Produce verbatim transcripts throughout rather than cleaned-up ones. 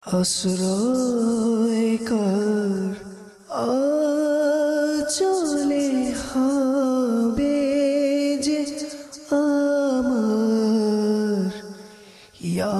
আশ্রয় কর আচলে হবে যে আমার ইয়া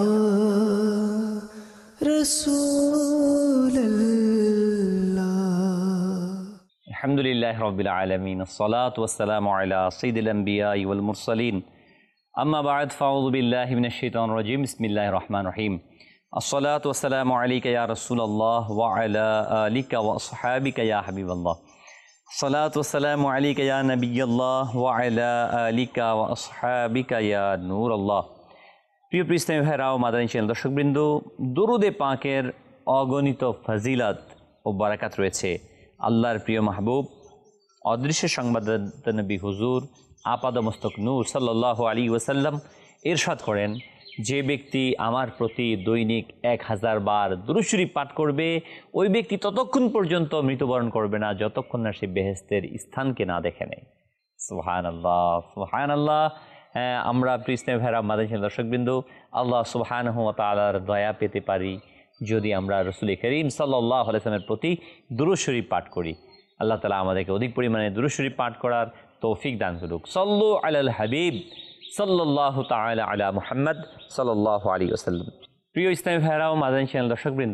রাসূলুল্লাহ। আলহামদুলিল্লাহ রাব্বিল আলামিন, আসসালাতু ওয়াসসালামু আলা সাইয়্যিদিল আমবিয়াই ওয়াল মুরসালিন, আম্মা বা'দ, ফাউযু বিল্লাহি মিনাশ শাইতানির রাজীম, বিসমিল্লাহির রহমানির রহিম। আসসালাতু ওয়াসসালামু আলাইকা ইয়া রাসূলুল্লাহ ওয়া আলা আলিকা ওয়া আসহাবিকা ইয়া হাবিবাল্লাহ। আসসালাতু ওয়াসসালামু আলাইকা ইয়া নাবিয়াল্লাহ ওয়া আলা আলিকা ওয়া আসহাবিকা ইয়া নূরাল্লাহ। প্রিয় প্রিয় ইসলামী ভাইরা ও মাদানী চ্যানেল দর্শকবৃন্দ, দরুদে পাকের অগণিত ফজিলত ও বারাকাত রয়েছে। আল্লাহর প্রিয় মাহবুব অদৃশ্য সংবাদদাতা নবী হুজুর আপাদমস্তক নূর সাল্লাল্লাহু আলাইহি ওয়াসাল্লাম ইরশাদ করেন, যে ব্যক্তি আমার প্রতি দৈনিক এক হাজার বার দুরূদ শরীফ পাঠ করবে, ওই ব্যক্তি ততক্ষণ পর্যন্ত মৃত্যুবরণ করবে না যতক্ষণ না সে বেহেশতের স্থানকে না দেখে নেয়। সুবহানাল্লাহ, সুবহানাল্লাহ। হ্যাঁ, আমরা প্রিয় ইসলামী ভাইরা মাদানী চ্যানেল দর্শকবৃন্দ, আল্লাহ সুবহানাহু ওয়া তাআলার দয়া পেতে পারি যদি আমরা রাসূল করিম সাল্লাল্লাহু আলাইহি ওয়াসাল্লামের প্রতি দুরূদ শরীফ পাঠ করি। আল্লাহ তাআলা আমাদেরকে অধিক পরিমাণে দুরূদ শরীফ পাঠ করার তৌফিক দান করুক। সাল্লু আলাল হাবিব সাল্লাল্লাহু তাআলা আলা মুহাম্মদ সাল্লাল্লাহু আলাইহি ওয়াসাল্লাম। প্রিয় ইসলামী ভাইরা ও মাদানী চ্যানেল দর্শকবৃন্দ,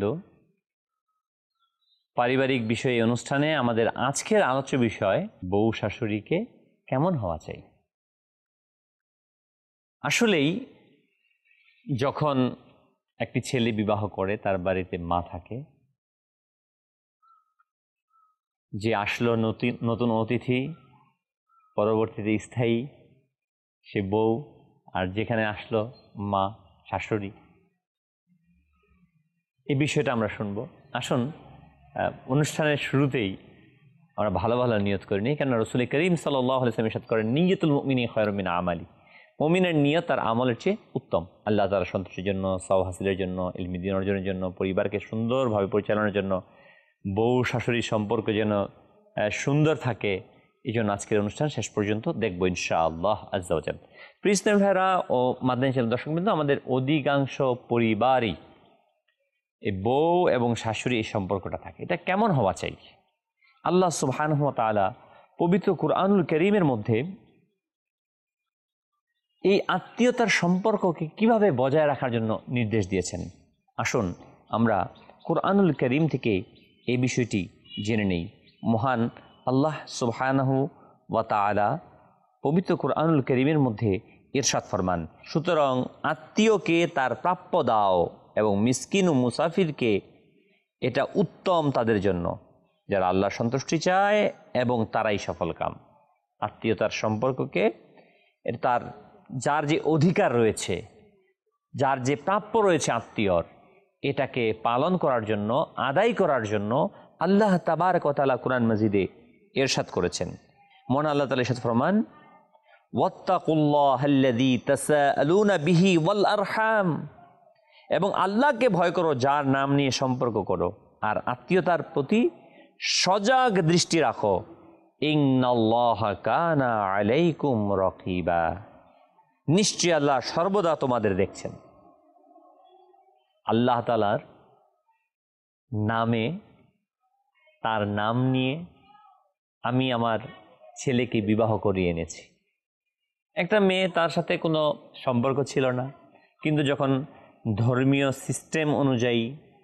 পারিবারিক বিষয় অনুষ্ঠানে আমাদের আজকের আলোচ্য বিষয় বউ শাশুড়িকে কেমন হওয়া চাই। আসলেই যখন একটি ছেলে বিবাহ করে, তার বাড়িতে মা থাকে, যে আসলো নতুন নতুন অতিথি পরবর্তীতে স্থায়ী সে বউ, আর যেখানে আসলো মা শাশুড়ি, এই বিষয়টা আমরা শুনবো। আসুন অনুষ্ঠানের শুরুতেই আমরা ভালো ভালো নিয়ত করে নিই, কেন রাসূল করিম সাল্লাল্লাহু আলাইহি ওয়াসাল্লাম ইরশাদ করেন, নিয়তুল মুমিনি খায়রুম মিন আমালি। মুমিনের নিয়ত তার আমলের চেয়ে উত্তম। আল্লাহ তাআলার সন্তুষ্টির জন্য, সওয়াব হাসিলের জন্য, ইলমি দ্বীন অর্জনের জন্য, পরিবারকে সুন্দরভাবে পরিচালনার জন্য, বউ শাশুড়ির সম্পর্ক যেন সুন্দর থাকে, এই জন্য আজকের অনুষ্ঠান শেষ পর্যন্ত দেখবো ইনশাআল্লাহ আজ্জা ওয়া জাল। প্রিয় ইসলামী ভাইরা ও মাদানী চ্যানেল দর্শকবৃন্দ, আমাদের অধিকাংশ পরিবারই এই বউ এবং শাশুড়ি এই সম্পর্কটা থাকে। এটা কেমন হওয়া চাই? আল্লাহ সুবহানাহু ওয়া তাআলা পবিত্র কুরআনুল কারীমের মধ্যে এই আত্মীয়তার সম্পর্ককে কিভাবে বজায় রাখার জন্য নির্দেশ দিয়েছেন। আসুন আমরা কুরআনুল কারীম থেকে এই বিষয়টি জেনে নেই। মহান আল্লাহ সুবহানাহু ওয়া তাআলা পবিত্র কুরআনুল কারীমের মধ্যে ইরশাদ ফরমান, সুতরাং আত্মীয়কে তার প্রাপ্য দাও এবং মিসকিন ও মুসাফিরকে, এটা উত্তম তাদের জন্য যারা আল্লাহর সন্তুষ্টি চায় এবং তারাই সফল কাম। আত্মীয়তার সম্পর্ককে তার যার যে অধিকার রয়েছে, যার যে প্রাপ্য রয়েছে আত্মীয়র, এটাকে পালন করার জন্য, আদায় করার জন্য আল্লাহ তাবারক ওয়া তাআলা কুরআন মাজিদে ইরশাদ করেছেন। মহান আল্লাহ তাআলা ইরশাদ ফরমান, ওয়াত্তাকুল্লাহাল্লাযী তাসাআলুনা বিহি ওয়াল আরহাম, এবং আল্লাহকে ভয় করো যার নাম নিয়ে সম্পর্ক করো, আর আত্মীয়তার প্রতি সজাগ দৃষ্টি রাখো। ইন্নাল্লাহা কানা আলাইকুম রাকিবা, নিশ্চয় আল্লাহ সর্বদা তোমাদের দেখছেন। আল্লাহ তাআলার নামে, তার নাম নিয়ে আমি আমার ছেলেকে বিবাহ করিয়ে এনেছি। একটা মেয়ে, তার সাথে কোনো সম্পর্ক ছিল না, কিন্তু যখন ধর্মীয় সিস্টেম অনুযায়ী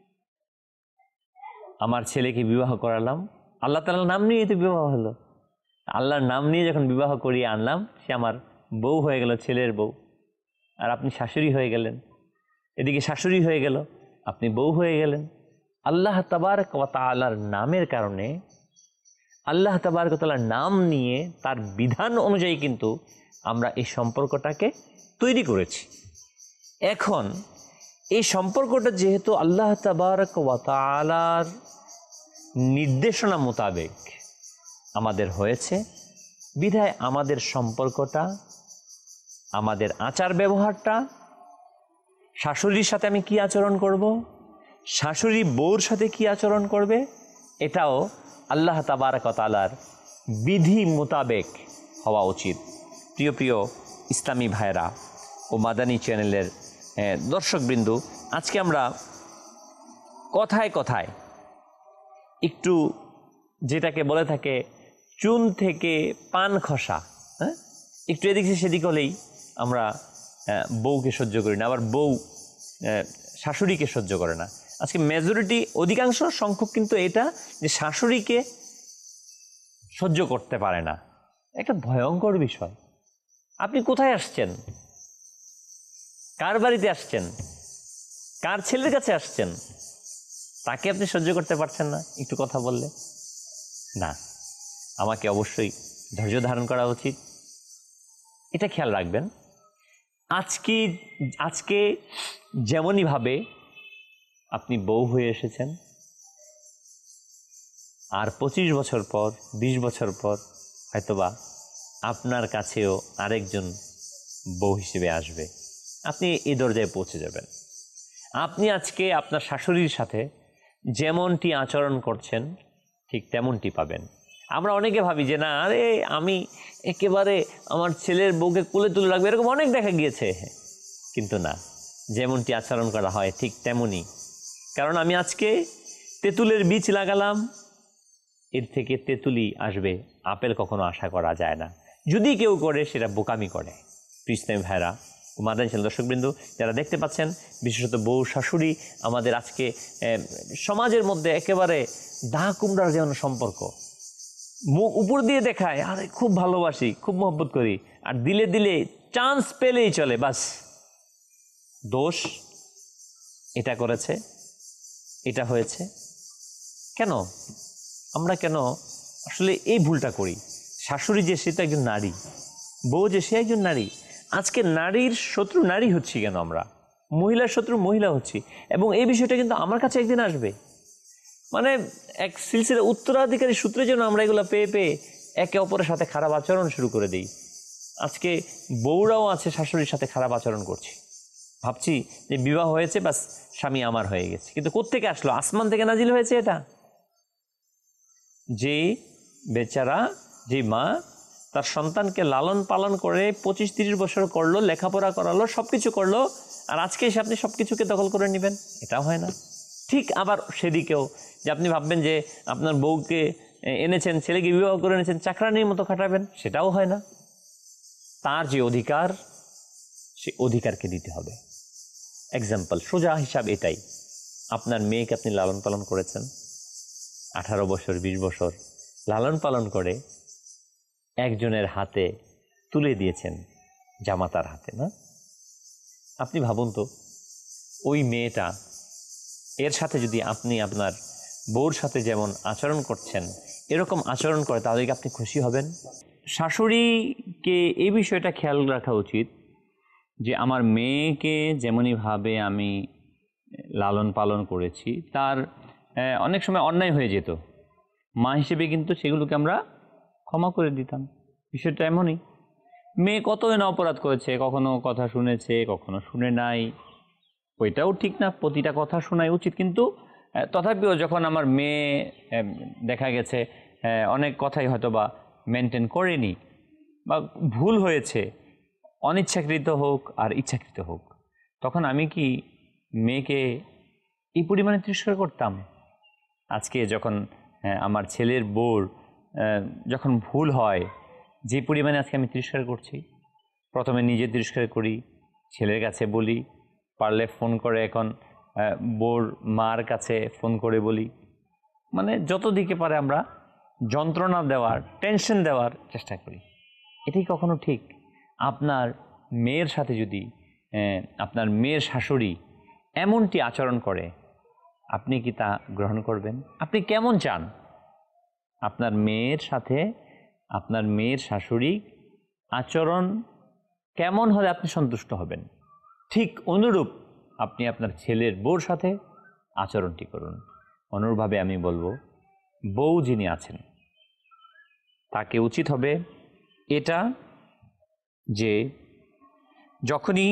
আমার ছেলেকে বিবাহ করালাম, আল্লাহ তাআলার নাম নিয়েই তো বিবাহ হলো। আল্লাহর নাম নিয়ে যখন বিবাহ করিয়ে আনলাম, সে আমার বউ হয়ে গেল, ছেলের বউ। আর আপনি শাশুড়ি হয়ে গেলেন, এদিকে শাশুড়ি হয়ে গেল, আপনি বউ হয়ে গেলেন। আল্লাহ তাবারক ওয়া তাআলার নামের কারণে, আল্লাহ তাবারক ওয়া তাআলার নাম নিয়ে তার বিধান অনুযায়ী কিন্তু আমরা এই সম্পর্কটাকে তৈরি করেছি। এখন এই সম্পর্কটা যেহেতু আল্লাহ তাবারক ওয়া তাআলার নির্দেশনা মোতাবেক আমাদের হয়েছে, বিধায় আমাদের সম্পর্কটা, আমাদের আচার ব্যবহারটা, শাশুড়ির সাথে আমি কি আচরণ করব, শাশুড়ি বউর সাথে কি আচরণ করবে, এটাও আল্লাহ তাবারক ওয়া তাআলার বিধি মোতাবেক হওয়া উচিত। প্রিয় প্রিয় ইসলামী ভাইরা ও মাদানী চ্যানেলের দর্শকবৃন্দ, আজকে আমরা কথায় কথায় একটু যেটাকে বলে থাকে চুন থেকে পান খসা, হ্যাঁ, একটু এদিক সেদিক হলেই আমরা বউকে সহ্য করি না, আবার বউ শাশুড়িকে সহ্য করে না। আজকে মেজরিটি, অধিকাংশ সংখ্যক কিন্তু এটা যে শাশুড়িকে সহ্য করতে পারে না। একটা ভয়ঙ্কর বিষয়। আপনি কোথায় আসছেন? কার বাড়িতে আসছেন? কার ছেলের কাছে আসছেন? তাকে আপনি সহ্য করতে পারছেন না একটু কথা বললে? না, আমাকে অবশ্যই ধৈর্য ধারণ করা উচিত, এটা খেয়াল রাখবেন। আজকে আজকে যেমনই ভাবে আপনি বউ হয়ে এসেছেন, আর পঁচিশ বছর পর, বিশ বছর পর হয়তোবা আপনার কাছেও আরেকজন বউ হিসেবে আসবে, আপনি এই দরজায় পৌঁছে যাবেন। আপনি আজকে আপনার শাশুড়ির সাথে যেমনটি আচরণ করছেন ঠিক তেমনটি পাবেন। আমরা অনেকে ভাবি যে না, আরে আমি একেবারে আমার ছেলের বউকে কোলে তুলে রাখবো, এরকম অনেক দেখা গিয়েছে, কিন্তু না, যেমনটি আচরণ করা হয় ঠিক তেমনই। কারণ আমি আজকে তেঁতুলের বীজ লাগালাম, এর থেকে তেঁতুলি আসবে, আপেল কখনো আশা করা যায় না। যদি কেউ করে সেটা বোকামি করে। ইসলামী ভাইরা ও মাদানী চ্যানেল দর্শকবৃন্দ যারা দেখতে পাচ্ছেন, বিশেষত বউ শাশুড়ি আমাদের আজকে সমাজের মধ্যে একেবারে দা কুমড়ার যেমন সম্পর্ক, মুখ উপর দিয়ে দেখায় আরে খুব ভালোবাসি, খুব মহব্বত করি, আর দিলে দিলে চান্স পেলেই চলে, বাস দোষ, এটা করেছে, এটা হয়েছে। কেন আমরা কেন আসলে এই ভুলটা করি? শাশুড়ি যে সে তো একজন নারী, বউ যে সে একজন নারী। আজকে নারীর শত্রু নারী হচ্ছি কেন আমরা? মহিলার শত্রু মহিলা হচ্ছি, এবং এই বিষয়টা কিন্তু আমার কাছে একদিন আসবে। মানে এক সিলসিলা উত্তরাধিকারী সূত্রে যেন আমরা এগুলো পেয়ে পেয়ে একে অপরের সাথে খারাপ আচরণ শুরু করে দিই। আজকে বউরাও আছে শাশুড়ির সাথে খারাপ আচরণ করছি, ভাবছি যে বিবাহ হয়েছে, বাস স্বামী আমার হয়ে গেছে। কিন্তু কোত্থেকে আসলো? আসমান থেকে নাজিল হয়েছে এটা। যে বেচারা, যে মা তার সন্তানকে লালন পালন করে পঁচিশ তিরিশ বছর করলো, লেখাপড়া করালো, সব কিছু করলো, আর আজকে এসে আপনি সব কিছুকে দখল করে নেবেন, এটাও হয় না। ঠিক আবার সেদিকেও যে আপনি ভাববেন যে আপনার বউকে এনেছেন, ছেলেকে বিবাহ করে এনেছেন, চাকরানির মতো খাটাবেন, সেটাও হয় না। তার যে অধিকার, সে অধিকারকে দিতে হবে। এক্সাম্পল, সোজা হিসাব এটাই। আপনার মেয়েকে আপনি লালন পালন করেছেন আঠারো বছর, বিশ বছর লালন পালন করে একজনের হাতে তুলে দিয়েছেন, জামাতার হাতে, না? আপনি ভাবুন তো, ওই মেয়েটা, এর সাথে যদি আপনি আপনার বউর সাথে যেমন আচরণ করছেন এরকম আচরণ করে, তাহলে কি আপনি খুশি হবেন? শাশুড়িকে এই বিষয়টা খেয়াল রাখা উচিত যে আমার মেয়েকে যেমনইভাবে আমি লালন পালন করেছি, তার অনেক সময় অন্যায় হয়ে যেত, মা হিসেবে কিন্তু সেগুলোকে আমরা ক্ষমা করে দিতাম। বিষয়টা এমনই, মেয়ে কত না অপরাধ করেছে, কখনো কথা শুনেছে, কখনো শুনে নাই, ওইটাও ঠিক না, প্রতিটা কথা শোনাই উচিত। কিন্তু তথাপিও যখন আমার মেয়ে দেখা গেছে অনেক কথাই হয়তো বা মেনটেন করেনি বা ভুল হয়েছে, অনিচ্ছাকৃত হোক আর ইচ্ছাকৃত হোক, তখন আমি কি মেয়েকে এই পরিমাণে তিরস্কার করতাম? আজকে যখন আমার ছেলের বউর যখন ভুল হয়, যে পরিমাণে আজকে আমি তিরস্কার করছি, প্রথমে নিজে তিরস্কার করি, ছেলের কাছে বলি, পারলে ফোন করে এখন বউর মার কাছে ফোন করে বলি, মানে যত দিকে পারে আমরা যন্ত্রণা দেওয়ার, টেনশন দেওয়ার চেষ্টা করি। এটাই কখনো ঠিক? আপনার মেয়ের সাথে যদি আপনার মেয়ের শাশুড়ি এমনটি আচরণ করে, আপনি কি তা গ্রহণ করবেন? আপনি কেমন চান আপনার মেয়ের সাথে আপনার মেয়ের শাশুড়ি আচরণ কেমন হলে আপনি সন্তুষ্ট হবেন? ঠিক অনুরূপ আপনি আপনার ছেলের বউর সাথে আচরণটি করুন। অনুরূপভাবে আমি বলবো, বউ যিনি আছেন তাকে উচিত হবে এটা যে যখনই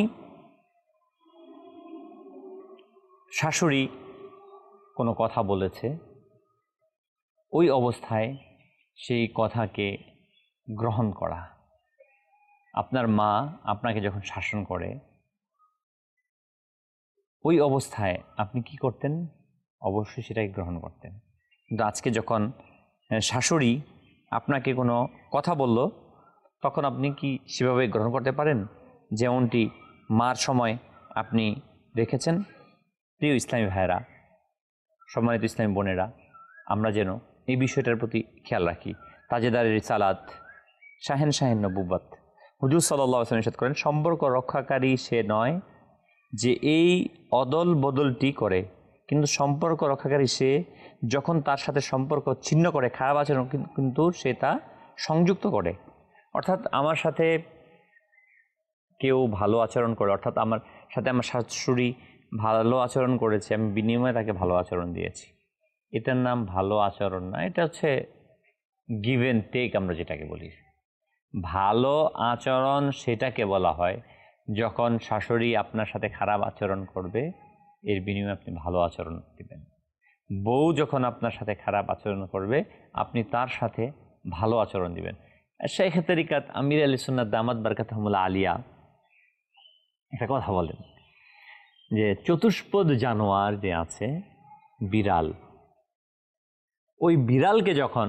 শাশুড়ি কোনো কথা বলেছে, ওই অবস্থায় সেই কথাকে গ্রহণ করা। আপনার মা আপনাকে যখন শাসন করে, ওই অবস্থায় আপনি কি করতেন? অবশ্যই সেটাকে গ্রহণ করতেন। কিন্তু আজকে যখন শাশুড়ি আপনাকে কোনো কথা বলল, তখন আপনি কি সেভাবে গ্রহণ করতে পারেন যেমনটি মার সময় আপনি রেখেছেন? প্রিয় ইসলামী ভাইয়েরা, সম্মানিত ইসলামী বোনেরা, আমরা যেন এই বিষয়টার প্রতি খেয়াল রাখি। তাজেদারের রিসালাত, শাহেন শাহেন নবুবত, হুজুর সাল্লাল্লাহু আলাইহি ওয়াসাল্লাম ইরশাদ করেন, সম্পর্ক রক্ষাকারী সে নয় যে এই অদল বদলটি করে, কিন্তু সম্পর্ক রক্ষাকারী সে যখন তার সাথে সম্পর্ক ছিন্ন করে, খারাপ আচরণ কিন্তু সে তা সংযুক্ত করে। অর্থাৎ আমার সাথে কেউ ভালো আচরণ করে, অর্থাৎ আমার সাথে আমার শাশুড়ি ভালো আচরণ করেছে, আমি বিনিময়ে তাকে ভালো আচরণ দিয়েছি, এটার নাম ভালো আচরণ না, এটা হচ্ছে গিভ অ্যান্ড টেক আমরা যেটাকে বলি। ভালো আচরণ সেটাকে বলা হয় যখন শাশুড়ি আপনার সাথে খারাপ আচরণ করবে, এর বিনিময়ে আপনি ভালো আচরণ দিবেন। বউ যখন আপনার সাথে খারাপ আচরণ করবে, আপনি তার সাথে ভালো আচরণ দিবেন। শাইখ তরিকাত আমির আলী সুন্নাত দামাত বারকাতুহুমুল্লাহ আলিয়া একটা কথা বলেন যে চতুষ্পদ জানোয়ার যে আছে বিড়াল, ওই বিড়ালকে যখন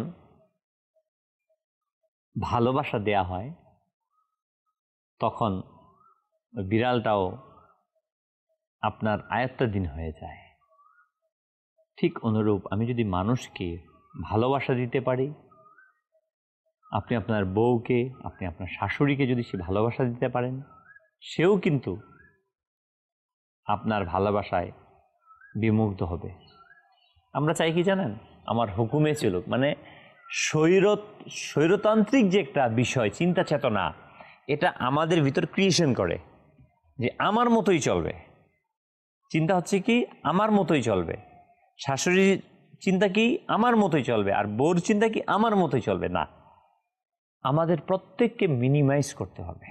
ভালোবাসা দেয়া হয় তখন ওই বিড়ালটাও আপনার আয়ত্তাধীন হয়ে যায়। ঠিক অনুরূপ আমি যদি মানুষকে ভালোবাসা দিতে পারি, আপনি আপনার বউকে, আপনি আপনার শাশুড়িকে যদি সে ভালোবাসা দিতে পারেন, সেও কিন্তু আপনার ভালোবাসায় বিমুগ্ধ হবে। আমরা চাই কি জানেন, আমার হুকুমে চলুক, মানে স্বৈর স্বৈরতান্ত্রিক যে একটা বিষয়, চিন্তা চেতনা, এটা আমাদের ভিতর ক্রিয়েশন করে যে আমার মতোই চলবে। চিন্তা হচ্ছে কি আমার মতোই চলবে, শাশুড়ির চিন্তা কি আমার মতোই চলবে, আর বউর চিন্তা কি আমার মতোই চলবে। না, আমাদের প্রত্যেককে মিনিমাইজ করতে হবে।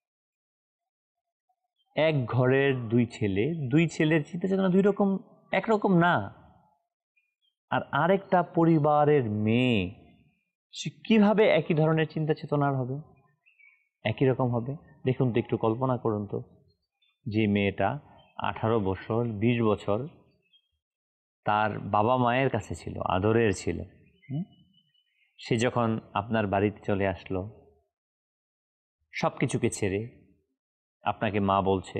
এক ঘরের দুই ছেলে, দুই ছেলের চিন্তা চেতনা দুই রকম, একরকম না। আর আরেকটা পরিবারের মেয়ে, সে কীভাবে একই ধরনের চিন্তা চেতনার হবে, একই রকম হবে? দেখুন তো, একটু কল্পনা করুন তো, যে মেয়েটা আঠারো বছর বিশ বছর তার বাবা মায়ের কাছে ছিল, আদরের ছিল, সে যখন আপনার বাড়িতে চলে আসলো সব কিছুকে ছেড়ে, আপনাকে মা বলছে,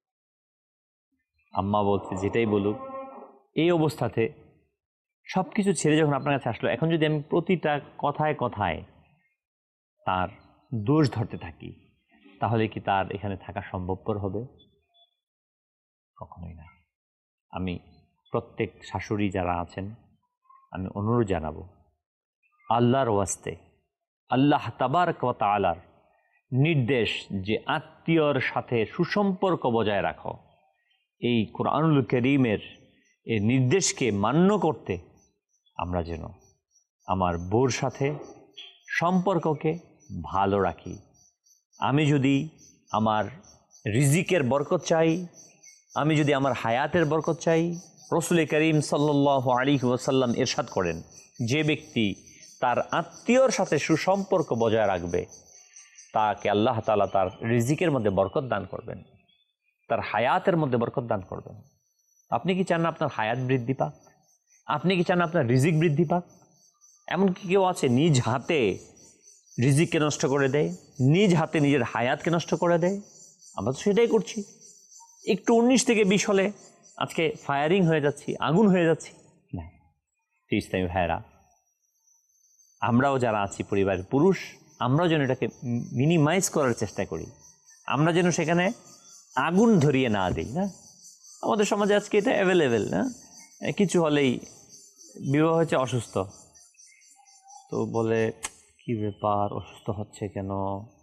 আম্মা বলছে, যেটাই বলুক, এই অবস্থাতে সব কিছু ছেড়ে যখন আপনার কাছে আসলো, এখন যদি আমি প্রতিটা কথায় কথায় তার দোষ ধরতে থাকি, তাহলে কি তার এখানে থাকা সম্ভবপর হবে? কখনোই না। আমি প্রত্যেক শাশুড়ি যারা আছেন, আমি অনুরোধ জানাবো, আল্লাহর ওয়াস্তে, আল্লাহ তাবারক ওয়া তাআলার নির্দেশ যে আত্মীয়র সাথে সুসম্পর্ক বজায় রাখো, এই কোরআনুল কারীমের এই নির্দেশকে মান্য করতে আমরা যেন আমার বউর সাথে সম্পর্ককে ভালো রাখি। আমি যদি আমার রিজিকের বরকত চাই, আমি যদি আমার হায়াতের বরকত চাই, রাসূল করিম সাল্লাল্লাহু আলাইহি ওয়াসাল্লাম ইরশাদ করেন, যে ব্যক্তি তার আত্মীয়র সাথে সুসম্পর্ক বজায় রাখবে, তাকে আল্লাহ তাআলা তার রিজিকের মধ্যে বরকত দান করবেন, তার হায়াতের মধ্যে বরকত দান করবেন। আপনি কি চান না আপনার হায়াত বৃদ্ধি পাক? আপনি কি চান না আপনার রিজিক বৃদ্ধি পাক? এমন কি কেউ আছে নিজ হাতে রিজিককে নষ্ট করে দেয়, নিজ হাতে নিজের হায়াতকে নষ্ট করে দেয়? আমরা তো সেটাই করছি। একটু উনিশ থেকে বিশ হলে আজকে ফায়ারিং হয়ে যাচ্ছি, আগুন হয়ে যাচ্ছি। না, ইসলামী ভাইয়েরা, আমরাও যারা আছি পরিবারের পুরুষ, আমরাও যেন এটাকে মিনিমাইজ করার চেষ্টা করি। আমরা যেন সেখানে আগুন ধরিয়ে না দিই। না, আমাদের সমাজে আজকে এটা অ্যাভেলেবেল। না, কিছু হলেই বিবাহ হচ্ছে অসুস্থ, তো বলে কি ব্যাপার, অসুস্থ হচ্ছে কেন?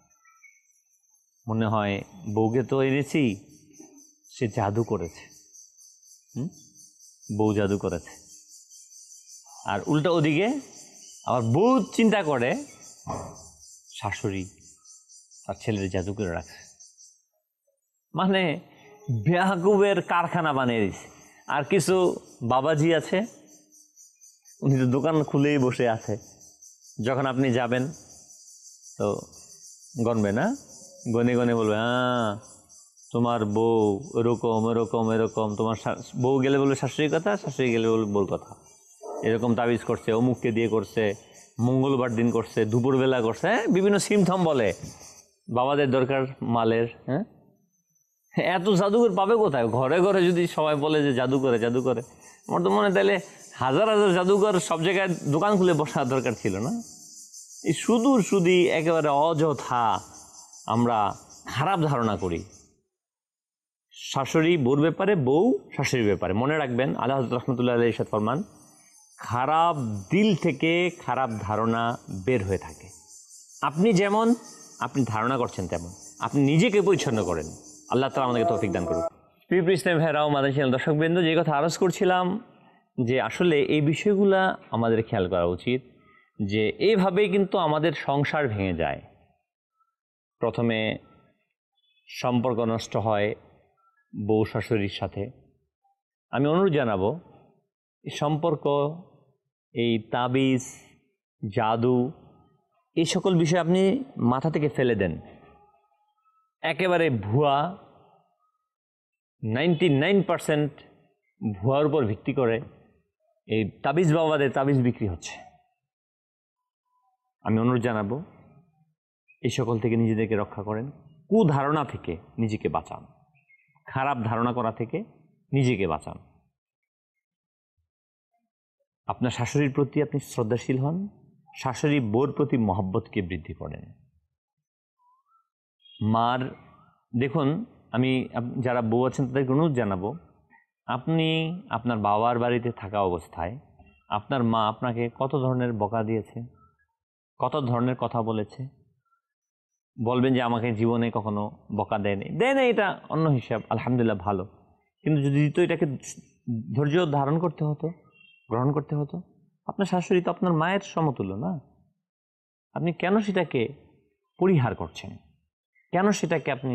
মনে হয় বউকে তো এনেছি, সে জাদু করেছে। হুম, বউ জাদু করেছে। আর উল্টা ওদিকে আবার বউ চিন্তা করে শাশুড়ি তার ছেলের জাদু করে রাখছে। মানে বেয়াকুবের কারখানা বানিয়ে দিছে। আর কিছু বাবাজি আছে, উনি তো দোকান খুলেই বসে আছে, যখন আপনি যাবেন তো গনবে না, গনে গনে বলবে, হ্যাঁ তোমার বউ এরকম এরকম এরকম, তোমার বউ গেলে বলবে শাশুড়ির কথা, শাশুড়ি গেলে বলবে বউর কথা, এরকম তাবিজ করছে, অমুককে দিয়ে করছে, মঙ্গলবার দিন করছে, দুপুরবেলা করছে, হ্যাঁ বিভিন্ন সিমথম বলে। বাবাদের দরকার মালের, হ্যাঁ এত জাদুঘর পাবে কোথায়? ঘরে ঘরে যদি সবাই বলে যে জাদু করে জাদু করে, আমার তো মনে হয় তাহলে হাজার হাজার জাদুঘর সব জায়গায় দোকান খুলে বসার দরকার ছিল না? এই শুধু শুধু একেবারে অযথা আমরা খারাপ ধারণা করি শাশুড়ি বউর ব্যাপারে, বউ শাশুড়ির ব্যাপারে। মনে রাখবেন, আল্লাহ হযরত রহমতুল্লাহ আলাইহি ইরশাদ ফরমান, খারাপ দিল থেকে খারাপ ধারণা বের হয়ে থাকে। আপনি যেমন আপনি ধারণা করছেন তেমন, আপনি নিজেকে পরিচ্ছন্ন করেন। আল্লাহ তাআলা আমাদেরকে তৌফিক দান করুন। প্রিয় ইসলাম ভাইরাও, মাদানী চ্যানেল দর্শকবৃন্দ, যে কথা আরজ করছিলাম যে আসলে এই বিষয়গুলা আমাদের খেয়াল করা উচিত, যে এইভাবেই কিন্তু আমাদের সংসার ভেঙে যায়। প্রথমে সম্পর্ক নষ্ট হয় বউ শাশুড়ির সাথে। আমি অনুরোধ জানাবো, এই সম্পর্ক, এই তাবিজ, জাদু, এই সকল বিষয় আপনি মাথা থেকে ফেলে দেন। একেবারে ভুয়া, নাইনটি নাইন পার্সেন্ট ভুয়ার উপর ভিত্তি করে এই তাবিজ বাবাদের তাবিজ বিক্রি হচ্ছে। আমি অনুরোধ জানাবো, এই সকল থেকে নিজেদেরকে রক্ষা করেন, কুধারণা থেকে নিজেকে বাঁচান, খারাপ ধারণা করা থেকে নিজেকে বাঁচান। আপনার শাশুড়ির প্রতি আপনি শ্রদ্ধাশীল হন, শাশুড়ি বউর প্রতি মহব্বতকে বৃদ্ধি করেন। মার, দেখুন, আমি যারা বউ আছেন তাদেরকে অনুরোধ জানাবো, আপনি আপনার বাবার বাড়িতে থাকা অবস্থায় আপনার মা আপনাকে কত ধরনের বকা দিয়েছে, কত ধরনের কথা বলেছে। বলবেন যে আমাকে জীবনে কখনো বকা দেয়নি, দেয় না, এটা অন্য হিসাব, আলহামদুলিল্লাহ ভালো। কিন্তু যদি তো এটাকে ধৈর্য ধারণ করতে হতো, গ্রহণ করতে হতো, আপনার শাশুড়ি তো আপনার মায়ের সমতুল্য না? আপনি কেন সেটাকে পরিহার করছেন? কেন সেটাকে আপনি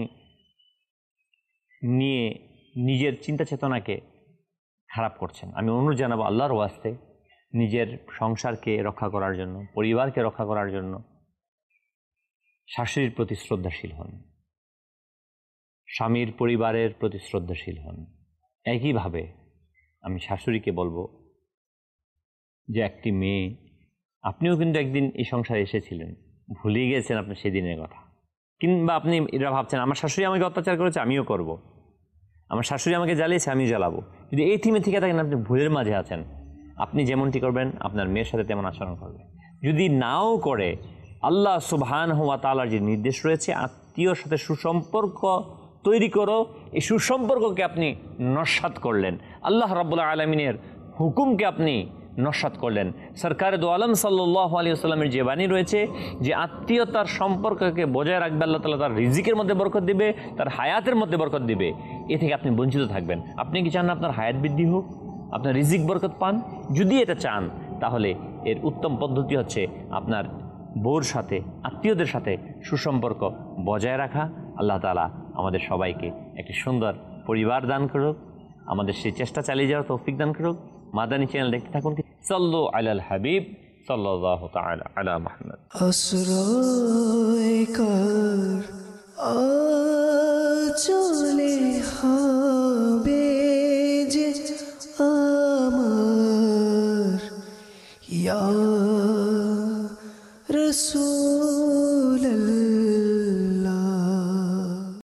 নিয়ে নিজের চিন্তা চেতনাকে খারাপ করছেন? আমি অনুরোধ জানাবো, আল্লাহর ওয়াস্তে নিজের সংসারকে রক্ষা করার জন্য, পরিবারকে রক্ষা করার জন্য শাশুড়ির প্রতি শ্রদ্ধাশীল হন, স্বামীর পরিবারের প্রতি শ্রদ্ধাশীল হন। একইভাবে আমি শাশুড়িকে বলবো যে একটি মেয়ে, আপনিও কিন্তু একদিন এই সংসারে এসেছিলেন, ভুলে গিয়েছেন আপনি সেদিনের কথা, কিংবা আপনি এরা ভাবছেন আমার শাশুড়ি আমাকে অত্যাচার করেছে, আমিও করব, আমার শাশুড়ি আমাকে জ্বালিয়েছে, আমি জ্বালাবো। যদি এই থিমে থেকে থাকেন, আপনি ভুলের মাঝে আছেন। আপনি যেমনটি করবেন আপনার মেয়ের সাথে তেমন আচরণ করবে। যদি নাও করে, আল্লাহ সুবহানাহু ওয়া তাআলার যে নির্দেশ রয়েছে, আত্মীয়র সাথে সুসম্পর্ক তৈরি করো, এই সুসম্পর্ককে আপনি নস্যাৎ করলেন, আল্লাহ রাব্বুল আলামিনের হুকুমকে আপনি নস্যাৎ করলেন। সরকারে দো আলম সাল্লাল্লাহু আলাইহি ওয়াসাল্লামের যে বাণী রয়েছে যে আত্মীয়তার সম্পর্ককে বজায় রাখবে, আল্লাহ তাআলা তার রিজিকের মধ্যে বরকত দিবে, তার হায়াতের মধ্যে বরকত দিবে, এ থেকে আপনি বঞ্চিত থাকবেন। আপনি কি চান না আপনার হায়াত বৃদ্ধি হোক, আপনার রিজিক বরকত পান? যদি এটা চান, তাহলে এর উত্তম পদ্ধতি হচ্ছে আপনার বউর সাথে, আত্মীয়দের সাথে সুসম্পর্ক বজায় রাখা। আল্লাহ তাআলা আমাদের সবাইকে একটি সুন্দর পরিবার দান করুক, আমাদের সেই চেষ্টা চালিয়ে যাওয়ার তৌফিক দান করুক। মাদানী চ্যানেল দেখতে থাকুন। সাল্লু আলাল হাবিব সাল্লাল্লাহু তাআলা আলা মুহাম্মদ। আশ্রয় কর আচলে